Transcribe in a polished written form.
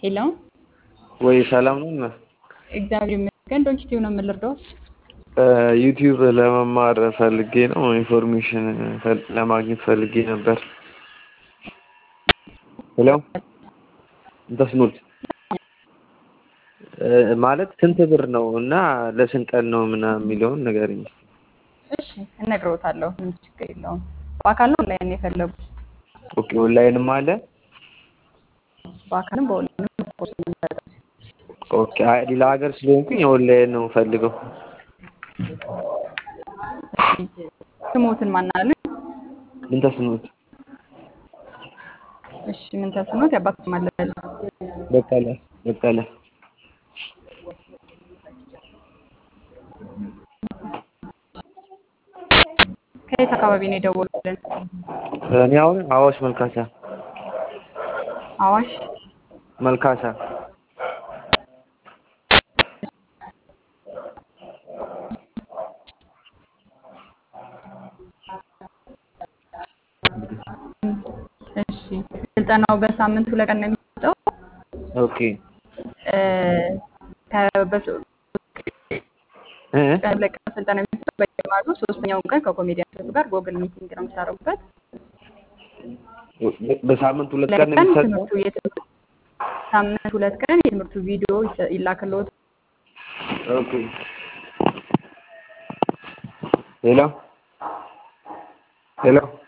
ሄሎ ወይ ሰላም ነው? እግዚአብሔር ይመስገን። ዶንኪቲው ነው የምልርዳው። ዩቲዩብ ለመማር ፈልጌ ነው ኢንፎርሜሽን ለማግኘት ፈልጌ ነበር። ሄሎ እንተስኑት ማለት ስንት ብር ነው እና ለስንት ቀን ነው ምናምን የሚለውን ንገረኝ። እሺ እነግሮታለሁ። ምንም ችግር የለውም። በአካል ነው ኦንላይን የፈለጉት? ኦኬ ኦንላይንም አለ? በአካልም በኦንላይንም ኮርስ የምንሰጠው። ኦኬ ሌላ ሀገር ስለሆንኩኝ ኦንላይን ነው ፈልገው። ስሙትን ማናለን? እንተስኑት እሺ ምን ተስኖት ያባቱ ማለት በቀለ ከየት አካባቢ ነው የደወሉልን? እኔ አሁን አዋሽ መልካሳ አዋሽ መልካሳ እሺ ስልጠናው በሳምንት 2 ቀን ነው የሚሰጠው። ኦኬ ለቀን ስልጠና የሚሰጠው በየማሉ 3ኛው ቀን ከኮሜዲያን ጋር ጎግል ሚቲንግ ነው የምታደርጉበት። በሳምንት 2 ቀን ነው የሚሰጠው። ሳምንት 2 ቀን የትምህርቱ ቪዲዮ ይላክልዎት። ኦኬ ሄሎ